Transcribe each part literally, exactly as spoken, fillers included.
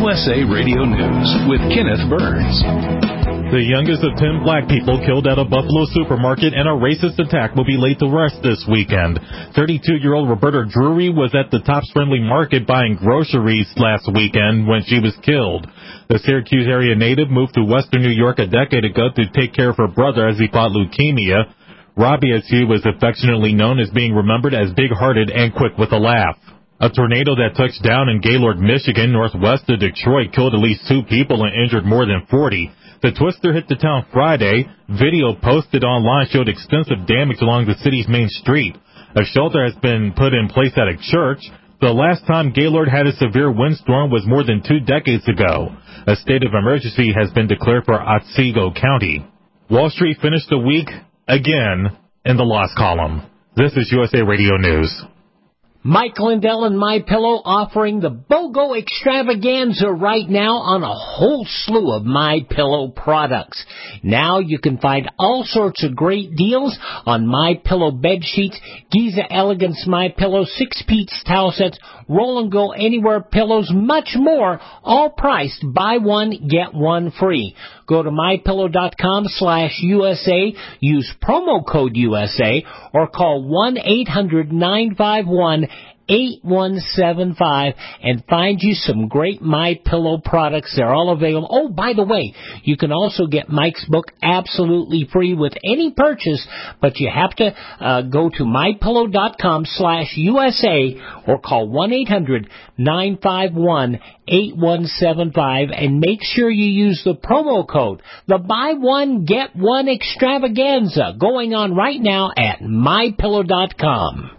S A Radio News with Kenneth Burns. The youngest of ten black people killed at a Buffalo supermarket in a racist attack will be laid to rest this weekend. thirty-two-year-old Roberta Drury was at the Tops Friendly Market buying groceries last weekend when she was killed. The Syracuse area native moved to western New York a decade ago to take care of her brother as he fought leukemia. Robbie, as he was affectionately known, is being remembered as big-hearted and quick with a laugh. A tornado that touched down in Gaylord, Michigan, northwest of Detroit, killed at least two people and injured more than forty. The twister hit the town Friday. Video posted online showed extensive damage along the city's main street. A shelter has been put in place at a church. The last time Gaylord had a severe windstorm was more than two decades ago. A state of emergency has been declared for Otsego County. Wall Street finished the week again in the loss column. This is U S A Radio News. Mike Lindell and MyPillow offering the BOGO extravaganza right now on a whole slew of MyPillow products. Now you can find all sorts of great deals on MyPillow bed sheets, Giza Elegance MyPillow, six-piece towel sets, Roll and Go Anywhere pillows, much more, all priced buy one, get one free. Go to MyPillow.com slash USA, use promo code U S A, or call one eight hundred nine five one eight one seven five and find you some great MyPillow products. They're all available. Oh, by the way, you can also get Mike's book absolutely free with any purchase, but you have to uh, go to MyPillow.com slash USA or call one eight hundred nine five one eight one seven five and make sure you use the promo code, the buy one, get one extravaganza, going on right now at My Pillow dot com.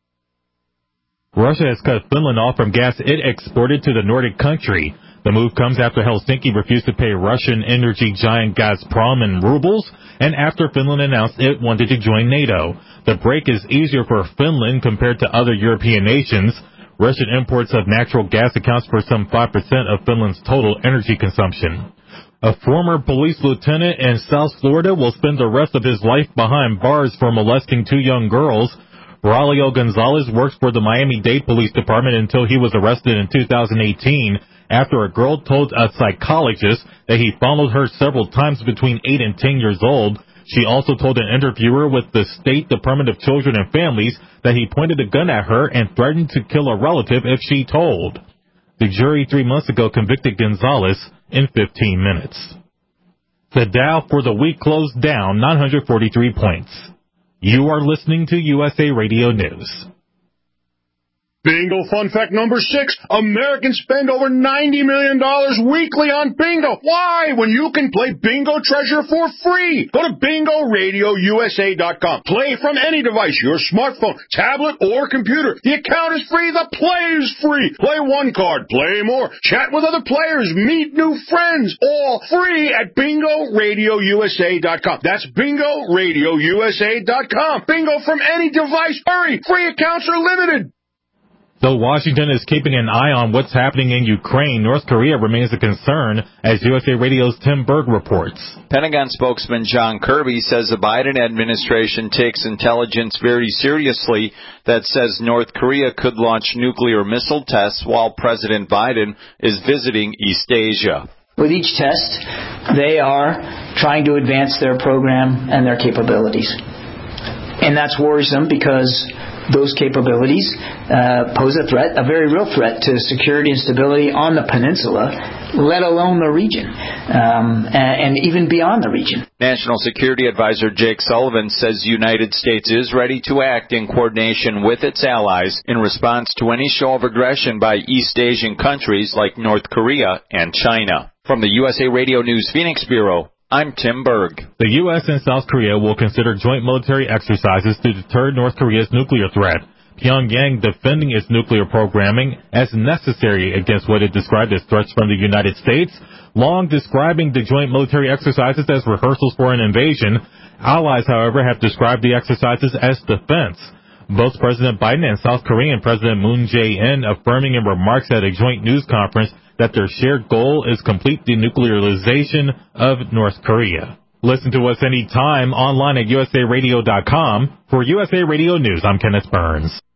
Russia has cut Finland off from gas it exported to the Nordic country. The move comes after Helsinki refused to pay Russian energy giant Gazprom in rubles, and after Finland announced it wanted to join NATO. The break is easier for Finland compared to other European nations. Russian imports of natural gas accounts for some five percent of Finland's total energy consumption. A former police lieutenant in South Florida will spend the rest of his life behind bars for molesting two young girls. Braulio Gonzalez works for the Miami-Dade Police Department until he was arrested in two thousand eighteen after a girl told a psychologist that he followed her several times between eight and ten years old. She also told an interviewer with the State Department of Children and Families that he pointed a gun at her and threatened to kill a relative if she told. The jury three months ago convicted Gonzalez in fifteen minutes. The Dow for the week closed down nine hundred forty-three points. You are listening to U S A Radio News. Bingo fun fact number six. Americans spend over ninety million dollars weekly on bingo. Why? When you can play Bingo Treasure for free. Go to bingo radio U S A dot com. Play from any device, your smartphone, tablet, or computer. The account is free. The play is free. Play one card. Play more. Chat with other players. Meet new friends. All free at bingo radio U S A dot com. That's bingo radio U S A dot com. Bingo from any device. Hurry. Free accounts are limited. Though Washington is keeping an eye on what's happening in Ukraine, North Korea remains a concern, as U S A Radio's Tim Berg reports. Pentagon spokesman John Kirby says the Biden administration takes intelligence very seriously that says North Korea could launch nuclear missile tests while President Biden is visiting East Asia. With each test, they are trying to advance their program and their capabilities. And that's worrisome because those capabilities uh, pose a threat, a very real threat to security and stability on the peninsula, let alone the region, um, and, and even beyond the region. National Security Advisor Jake Sullivan says the United States is ready to act in coordination with its allies in response to any show of aggression by East Asian countries like North Korea and China. From the U S A Radio News Phoenix Bureau, I'm Tim Berg. The U S and South Korea will consider joint military exercises to deter North Korea's nuclear threat. Pyongyang defending its nuclear programming as necessary against what it described as threats from the United States, long describing the joint military exercises as rehearsals for an invasion. Allies, however, have described the exercises as defense. Both President Biden and South Korean President Moon Jae-in affirming in remarks at a joint news conference that their shared goal is complete denuclearization of North Korea. Listen to us anytime online at U S A radio dot com. For U S A Radio News, I'm Kenneth Burns.